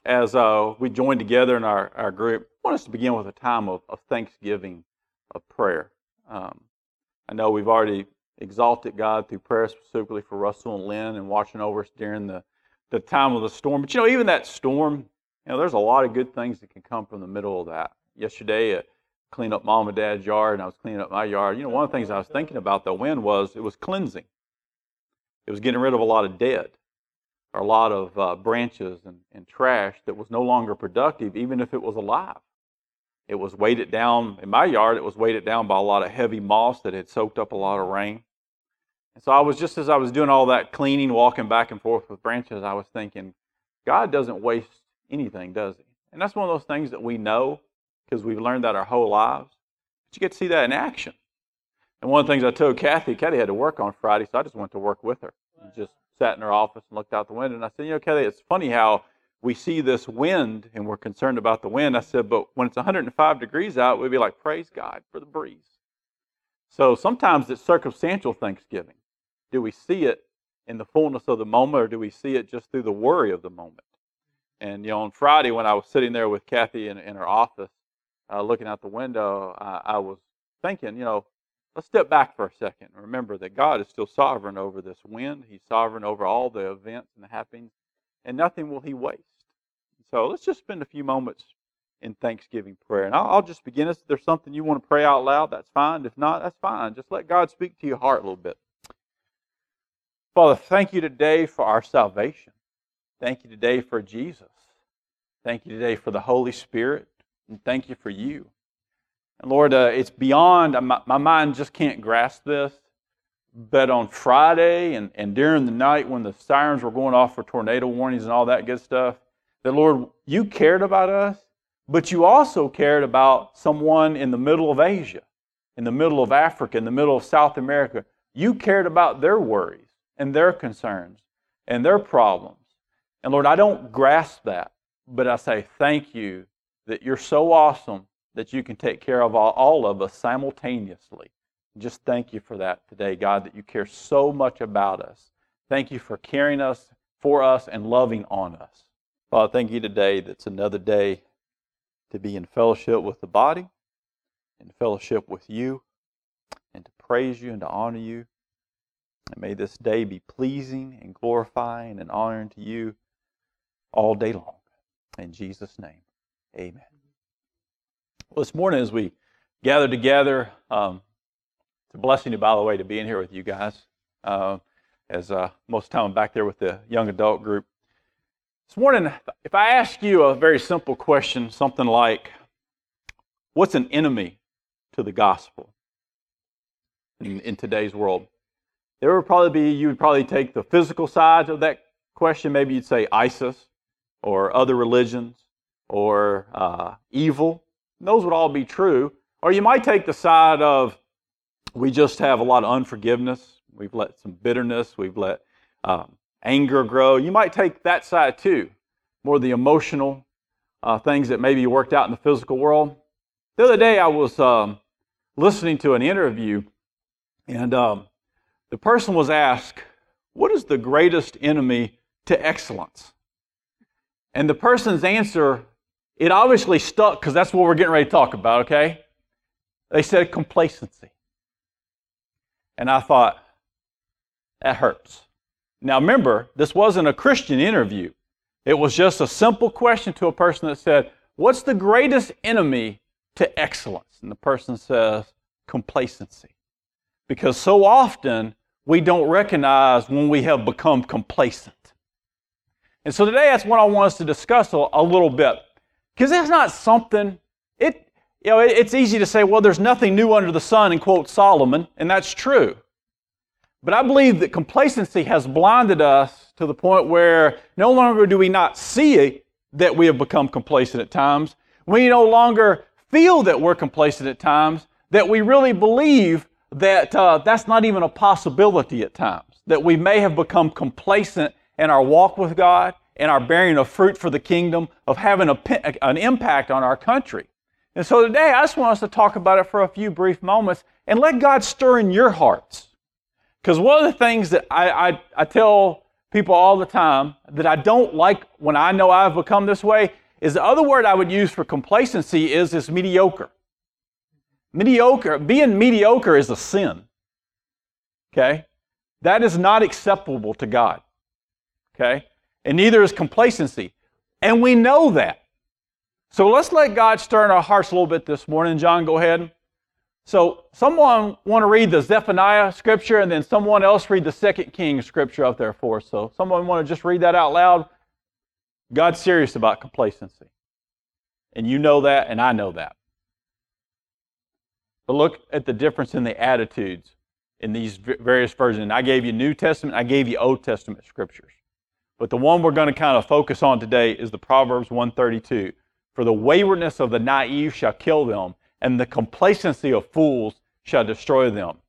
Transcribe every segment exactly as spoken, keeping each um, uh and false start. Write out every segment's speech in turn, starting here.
as uh, we join together in our, our group, I want us to begin with a time of, of thanksgiving, of prayer. Um, I know we've already exalted God through prayer specifically for Russell and Lynn and watching over us during the, the time of the storm. But you know, even that storm, you know, there's a lot of good things that can come from the middle of that. Yesterday, I cleaned up Mom and Dad's yard, and I was cleaning up my yard. You know, one of the things I was thinking about the wind was it was cleansing. It was getting rid of a lot of dead, or a lot of uh, branches and, and trash that was no longer productive, even if it was alive. It was weighted down, in my yard, it was weighted down by a lot of heavy moss that had soaked up a lot of rain. And so I was, just as I was doing all that cleaning, walking back and forth with branches, I was thinking, God doesn't waste anything, does He? And that's one of those things that we know because we've learned that our whole lives. But you get to see that in action. And one of the things I told Kathy, Kathy had to work on Friday, so I just went to work with her. And just sat in her office and looked out the window. And I said, you know, Kathy, it's funny how we see this wind and we're concerned about the wind. I said, but when it's one hundred five degrees out, we'd be like, praise God for the breeze. So sometimes it's circumstantial thanksgiving. Do we see it in the fullness of the moment, or do we see it just through the worry of the moment? And, you know, on Friday when I was sitting there with Kathy in, in her office, uh, looking out the window, I, I was thinking, you know, let's step back for a second and remember that God is still sovereign over this wind. He's sovereign over all the events and the happenings, and nothing will He waste. So let's just spend a few moments in thanksgiving prayer. And I'll, I'll just begin. If there's something you want to pray out loud, that's fine. If not, that's fine. Just let God speak to your heart a little bit. Father, thank you today for our salvation. Thank you today for Jesus. Thank you today for the Holy Spirit. And thank you for you. And Lord, uh, it's beyond, my, my mind just can't grasp this, but on Friday and, and during the night when the sirens were going off for tornado warnings and all that good stuff, that Lord, you cared about us, but you also cared about someone in the middle of Asia, in the middle of Africa, in the middle of South America. You cared about their worries and their concerns and their problems. And Lord, I don't grasp that, but I say thank you that you're so awesome that you can take care of all, all of us simultaneously. Just thank you for that today, God, that you care so much about us. Thank you for caring us, for us, and loving on us. Father, thank you today that's another day to be in fellowship with the body, in fellowship with you, and to praise you and to honor you. And may this day be pleasing and glorifying and honoring to you all day long. In Jesus' name, amen. Well, this morning as we gather together, um, it's a blessing, by the way, to be in here with you guys. Uh, as uh, most of the time I'm back there with the young adult group. This morning, if I ask you a very simple question, something like, what's an enemy to the gospel in, in today's world? There would probably be, you would probably take the physical side of that question. Maybe you'd say ISIS or other religions or uh, evil. Those would all be true. Or you might take the side of we just have a lot of unforgiveness. We've let some bitterness. We've let um, anger grow. You might take that side too, more the emotional uh, things that maybe worked out in the physical world. The other day I was um, listening to an interview, and um, the person was asked, what is the greatest enemy to excellence? And the person's answer, it obviously stuck because that's what we're getting ready to talk about, okay? They said complacency. And I thought, that hurts. Now remember, this wasn't a Christian interview. It was just a simple question to a person that said, what's the greatest enemy to excellence? And the person says, complacency. Because so often, we don't recognize when we have become complacent. And so today, that's what I want us to discuss a, a little bit. Because it's not something, it, you know, it, it's easy to say, well, there's nothing new under the sun, and quote Solomon, and that's true. But I believe that complacency has blinded us to the point where no longer do we not see that we have become complacent at times. We no longer feel that we're complacent at times, that we really believe that uh, that's not even a possibility at times, that we may have become complacent in our walk with God, in our bearing of fruit for the kingdom, of having a, an impact on our country. And so today, I just want us to talk about it for a few brief moments and let God stir in your hearts. Because one of the things that I, I, I tell people all the time that I don't like when I know I've become this way is the other word I would use for complacency is this mediocre. Mediocre, being mediocre is a sin. Okay? That is not acceptable to God. Okay? And neither is complacency. And we know that. So let's let God stir in our hearts a little bit this morning. John, go ahead. So someone want to read the Zephaniah scripture and then someone else read the Second Kings scripture up there for us. So someone want to just read that out loud? God's serious about complacency. And you know that and I know that. But look at the difference in the attitudes in these various versions. I gave you New Testament, I gave you Old Testament scriptures. But the one we're going to kind of focus on today is the Proverbs one thirty-two. For the waywardness of the naive shall kill them, and the complacency of fools shall destroy them.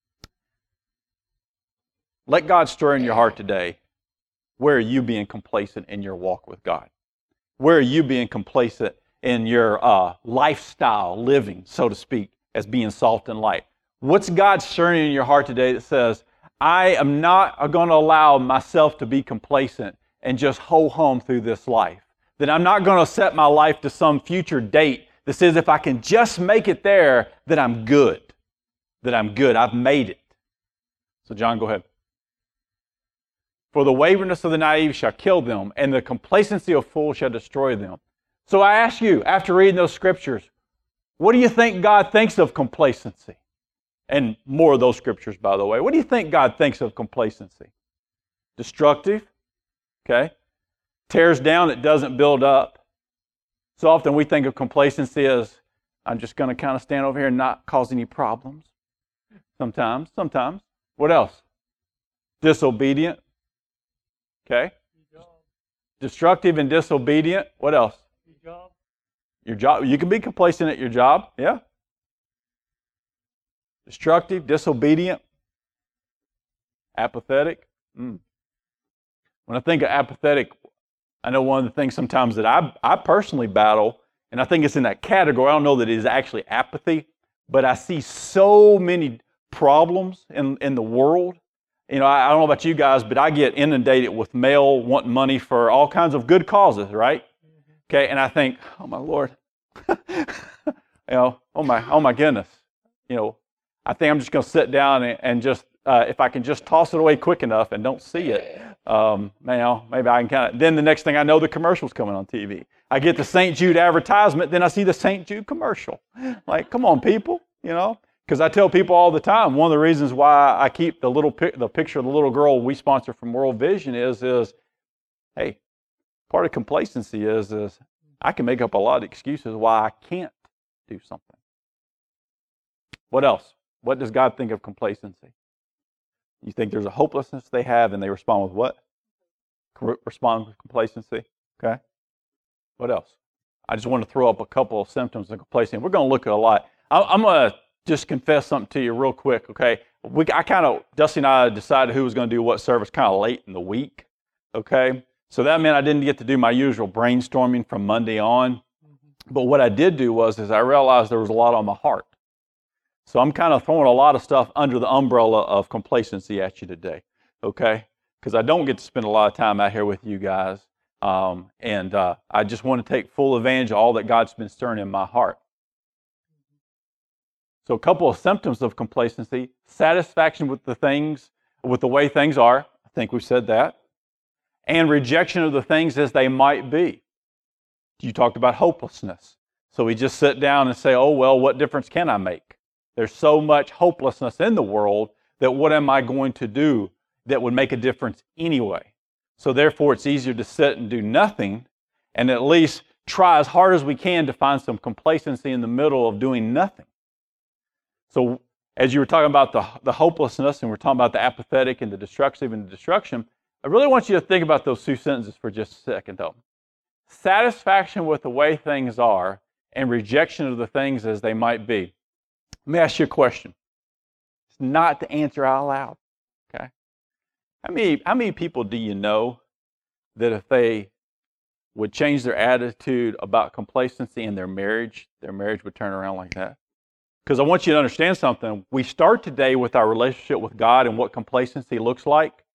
Let God stir in your heart today. Where are you being complacent in your walk with God? Where are you being complacent in your uh, lifestyle living, so to speak, as being salt and light? What's God stirring in your heart today that says, I am not going to allow myself to be complacent and just ho-hum through this life? That I'm not going to set my life to some future date that says if I can just make it there, that I'm good. That I'm good. I've made it. So John, go ahead. For the waywardness of the naive shall kill them, and the complacency of fools shall destroy them. So I ask you, after reading those scriptures, what do you think God thinks of complacency? And more of those scriptures, by the way. What do you think God thinks of complacency? Destructive, okay? Tears down, it doesn't build up. So often we think of complacency as, I'm just going to kind of stand over here and not cause any problems. Sometimes, sometimes. What else? Disobedient. Okay? Destructive and disobedient. What else? Your job. Your job. You can be complacent at your job. Yeah. Destructive, disobedient, apathetic. Mm. When I think of apathetic, I know one of the things sometimes that I, I personally battle, and I think it's in that category. I don't know that it is actually apathy, but I see so many problems in, in the world. You know, I, I don't know about you guys, but I get inundated with mail wanting money for all kinds of good causes, right? Okay, and I think, oh my Lord, you know, oh my, oh my goodness, you know, I think I'm just going to sit down and, and just, uh, if I can just toss it away quick enough and don't see it, um, you know, maybe I can kind of, then the next thing I know, the commercial's coming on T V. I get the Saint Jude advertisement, then I see the Saint Jude commercial. Like, come on, people, you know, because I tell people all the time, one of the reasons why I keep the little pic, the picture of the little girl we sponsor from World Vision is, is, hey, part of complacency is, is I can make up a lot of excuses why I can't do something. What else? What does God think of complacency? You think there's a hopelessness they have and they respond with what? Respond with complacency. Okay. What else? I just want to throw up a couple of symptoms of complacency. We're going to look at a lot. I'm going to just confess something to you real quick, okay? We, I kind of, Dusty and I decided who was going to do what service kind of late in the week, okay? So that meant I didn't get to do my usual brainstorming from Monday on. Mm-hmm. But what I did do was is I realized there was a lot on my heart. So I'm kind of throwing a lot of stuff under the umbrella of complacency at you today, okay? Because I don't get to spend a lot of time out here with you guys. Um, and uh, I just want to take full advantage of all that God's been stirring in my heart. So a couple of symptoms of complacency: satisfaction with the things, with the way things are. I think we've said that. And rejection of the things as they might be. You talked about hopelessness. So we just sit down and say, oh, well, what difference can I make? There's so much hopelessness in the world that what am I going to do that would make a difference anyway? So therefore, it's easier to sit and do nothing and at least try as hard as we can to find some complacency in the middle of doing nothing. So as you were talking about the, the hopelessness and we're talking about the apathetic and the destructive and the destruction, I really want you to think about those two sentences for just a second though. Satisfaction with the way things are and rejection of the things as they might be. Let me ask you a question. It's not to answer out loud, okay? How many, how many people do you know that if they would change their attitude about complacency in their marriage, their marriage would turn around like that? Because I want you to understand something. We start today with our relationship with God and what complacency looks like,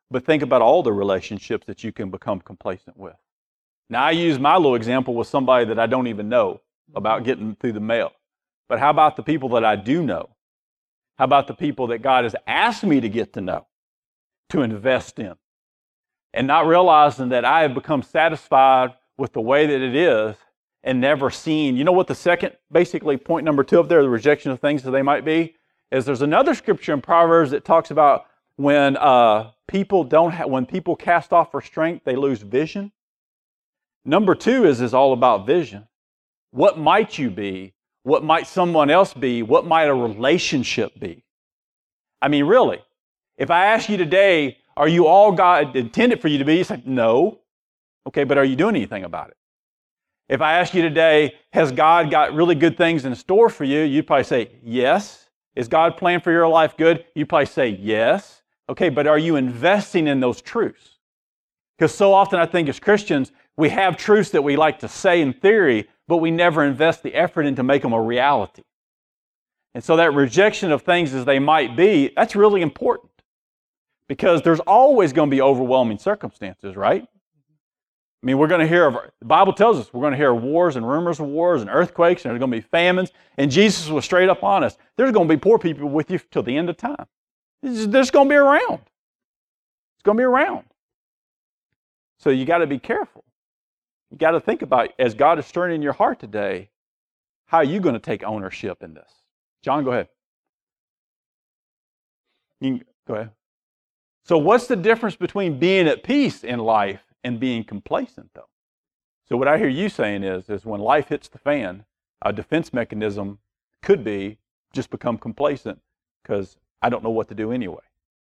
but think about all the relationships that you can become complacent with. Now, I use my little example with somebody that I don't even know about getting through the mail. But how about the people that I do know? How about the people that God has asked me to get to know, to invest in? And not realizing that I have become satisfied with the way that it is and never seen. You know what the second, basically point number two up there, the rejection of things that they might be, is there's another scripture in Proverbs that talks about when uh, people don't ha- when people cast off restraint, they lose vision. Number two is, is all about vision. What might you be? What might someone else be? What might a relationship be? I mean, really, if I ask you today, are you all God intended for you to be? You say, no. Okay, but are you doing anything about it? If I ask you today, has God got really good things in store for you? You'd probably say, yes. Is God planned for your life good? You'd probably say, yes. Okay, but are you investing in those truths? Because so often I think as Christians, we have truths that we like to say in theory, but we never invest the effort into make them a reality. And so that rejection of things as they might be, that's really important. Because there's always going to be overwhelming circumstances, right? I mean, we're going to hear of, the Bible tells us we're going to hear of wars and rumors of wars and earthquakes, and there's going to be famines. And Jesus was straight up honest. There's going to be poor people with you till the end of time. They're just going to be around. It's going to be around. So you got to be careful. You got to think about, as God is stirring in your heart today, how are you going to take ownership in this? John, go ahead. You can, go ahead. So what's the difference between being at peace in life and being complacent, though? So what I hear you saying is, is when life hits the fan, a defense mechanism could be just become complacent because I don't know what to do anyway.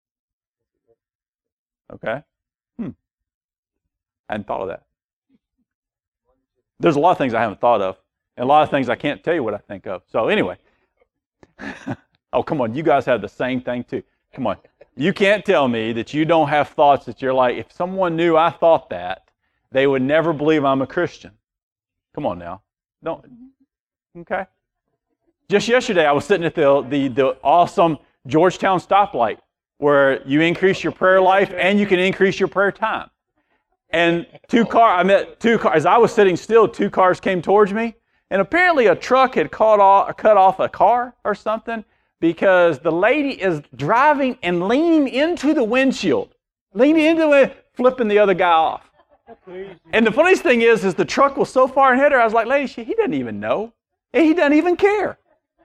Okay? Hmm. I hadn't thought of that. There's a lot of things I haven't thought of, and a lot of things I can't tell you what I think of. So anyway. Oh, come on. You guys have the same thing too. Come on. You can't tell me that you don't have thoughts that you're like, if someone knew I thought that, they would never believe I'm a Christian. Come on now. Don't. Okay. Just yesterday, I was sitting at the, the, the awesome Georgetown stoplight where you increase your prayer life and you can increase your prayer time. And two cars, I met two cars, as I was sitting still, two cars came towards me. And apparently a truck had cut off, cut off a car or something because the lady is driving and leaning into the windshield. Leaning into it, flipping the other guy off. And the funniest thing is, is the truck was so far ahead of her, I was like, lady, she, he doesn't even know. And he doesn't even care.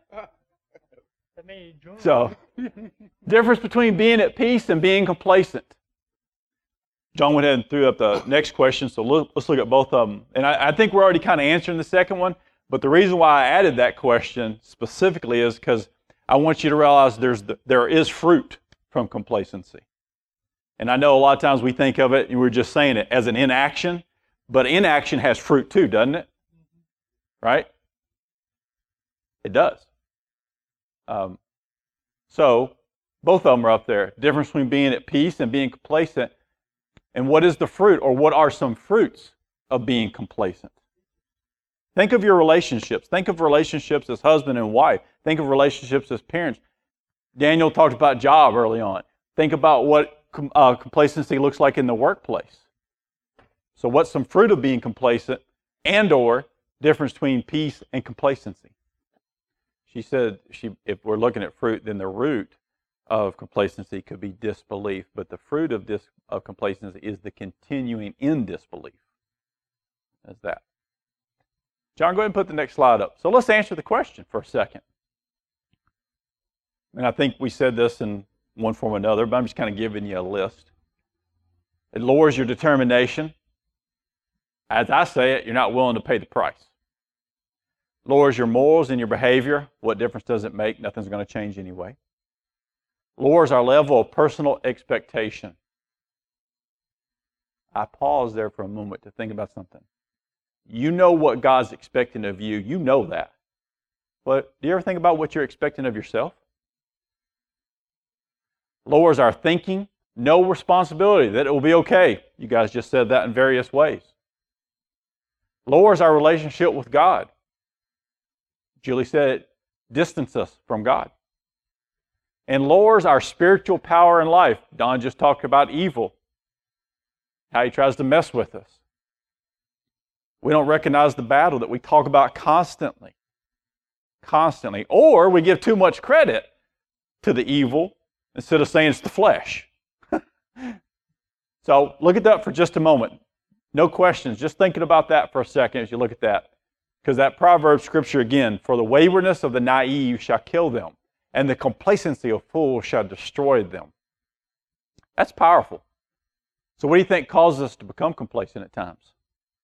So, difference between being at peace and being complacent. John went ahead and threw up the next question, so let's look at both of them. And I, I think we're already kind of answering the second one, but the reason why I added that question specifically is because I want you to realize there's the, there is fruit from complacency. And I know a lot of times we think of it, and we're just saying it, as an inaction, but inaction has fruit too, doesn't it? Right? It does. Um, so, both of them are up there. Difference between being at peace and being complacent. And what is the fruit, or what are some fruits of being complacent? Think of your relationships. Think of relationships as husband and wife. Think of relationships as parents. Daniel talked about job early on. Think about what uh, complacency looks like in the workplace. So what's some fruit of being complacent and or difference between peace and complacency? She said, she, if we're looking at fruit, then the root of complacency could be disbelief, but the fruit of dis, of complacency is the continuing in disbelief. That's that. John, go ahead and put the next slide up. So let's answer the question for a second. And I think we said this in one form or another, but I'm just kind of giving you a list. It lowers your determination. As I say it, you're not willing to pay the price. Lowers your morals and your behavior. What difference does it make? Nothing's going to change anyway. Lowers our level of personal expectation. I pause there for a moment to think about something. You know what God's expecting of you. You know that. But do you ever think about what you're expecting of yourself? Lowers our thinking. No responsibility, that it will be okay. You guys just said that in various ways. Lowers our relationship with God. Julie said it distances us from God. and lowers our spiritual power in life. Don just talked about evil, how he tries to mess with us. We don't recognize the battle that we talk about constantly. Constantly. Or we give too much credit to the evil instead of saying it's the flesh. So look at that for just a moment. No questions. Just thinking about that for a second as you look at that. Because that proverb scripture again, for the waywardness of the naive shall kill them, and the complacency of fools shall destroy them. That's powerful. So what do you think causes us to become complacent at times?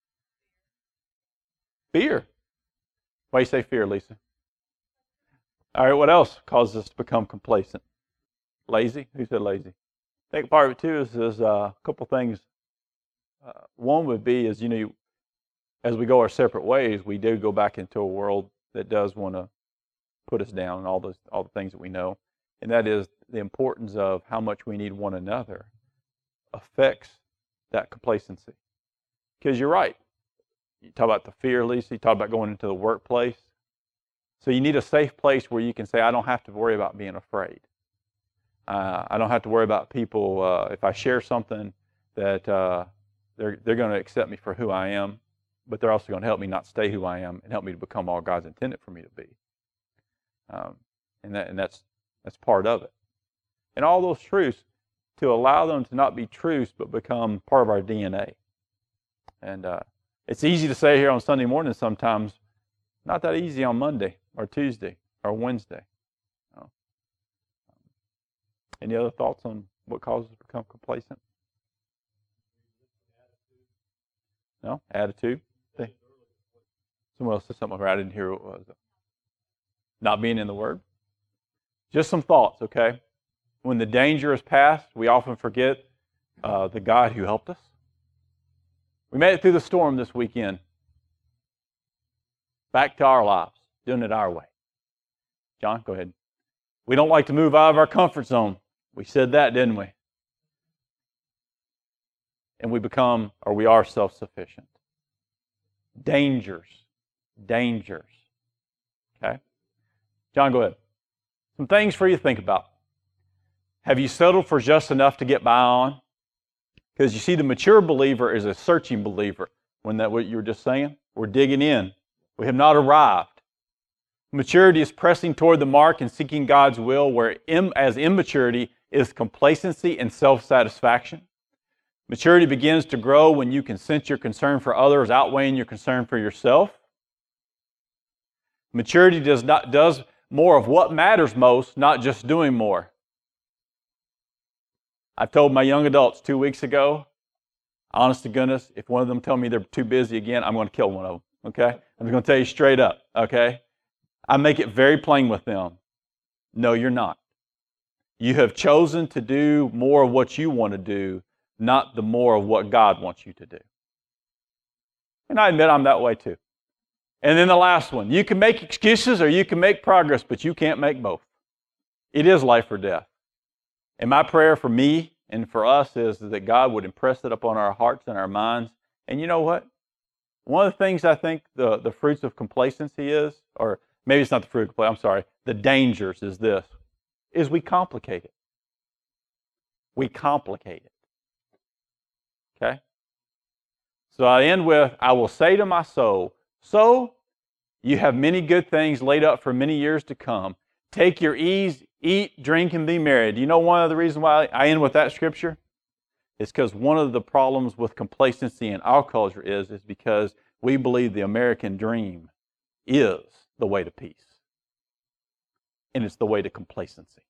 Fear. Why do you say fear, Lisa? All right, what else causes us to become complacent? Lazy? Who said lazy? I think part of it too is, is uh, a couple things. Uh, one would be is, you know, as we go our separate ways, we do go back into a world that does want to put us down and all those all the things that we know. And that is the importance of how much we need one another affects that complacency. Because you're right. You talk about the fear, Lisa. You talk about going into the workplace. So you need a safe place where you can say, I don't have to worry about being afraid. Uh, I don't have to worry about people, uh, if I share something, that uh, they're, they're going to accept me for who I am, but they're also going to help me not stay who I am and help me to become all God's intended for me to be. Um, and that, and that's, that's part of it. And all those truths, to allow them to not be truths, but become part of our D N A. And uh, it's easy to say here on Sunday morning sometimes, not that easy on Monday or Tuesday or Wednesday. No. Any other thoughts on what causes us to become complacent? No? Attitude? Someone else said something where I didn't hear what it was. Not being in the Word? Just some thoughts, okay? When the danger is past, we often forget uh, the God who helped us. We made it through the storm this weekend. Back to our lives, doing it our way. John, go ahead. We don't like to move out of our comfort zone. We said that, didn't we? And we become, or we are self-sufficient. Dangers. Dangers. Okay? John, go ahead. Some things for you to think about. Have you settled for just enough to get by on? Because you see, the mature believer is a searching believer. Wasn't that what you were just saying? We're digging in. We have not arrived. Maturity is pressing toward the mark and seeking God's will, where im- as immaturity is complacency and self-satisfaction. Maturity begins to grow when you can sense your concern for others outweighing your concern for yourself. Maturity does not does more of what matters most, not just doing more. I told my young adults two weeks ago, honest to goodness, if one of them tell me they're too busy again, I'm going to kill one of them, okay? I'm just going to tell you straight up, okay? I make it very plain with them. No, you're not. You have chosen to do more of what you want to do, not the more of what God wants you to do. And I admit I'm that way too. And then the last one, you can make excuses or you can make progress, but you can't make both. It is life or death. And my prayer for me and for us is that God would impress it upon our hearts and our minds. And you know what? One of the things I think the, the fruits of complacency is, or maybe it's not the fruit of complacency, I'm sorry, the dangers is this, is we complicate it. We complicate it. Okay? So I end with, I will say to my soul, so you have many good things laid up for many years to come. Take your ease, eat, drink, and be merry. Do you know one of the reasons why I end with that scripture? It's because one of the problems with complacency in our culture is, is because we believe the American dream is the way to peace. And it's the way to complacency.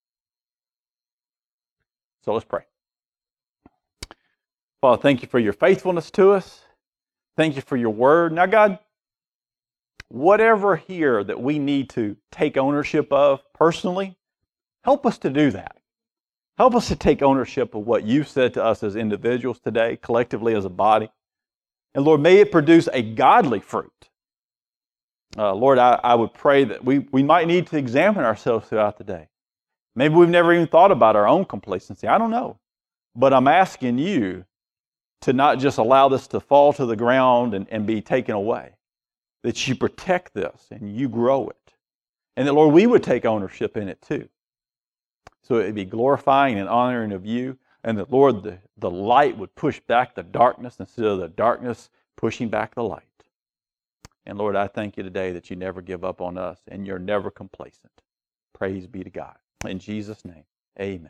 So let's pray. Father, thank you for your faithfulness to us. Thank you for your word. Now, God, whatever here that we need to take ownership of personally, help us to do that. Help us to take ownership of what you've said to us as individuals today, collectively as a body. And Lord, may it produce a godly fruit. Uh, Lord, I, I would pray that we, we might need to examine ourselves throughout the day. Maybe we've never even thought about our own complacency. I don't know. But I'm asking you to not just allow this to fall to the ground and, and be taken away. That you protect this and you grow it. And that, Lord, we would take ownership in it too. so it'd be glorifying and honoring of you, and that, Lord, the, the light would push back the darkness instead of the darkness pushing back the light. And Lord, I thank you today that you never give up on us and you're never complacent. Praise be to God. In Jesus' name, amen.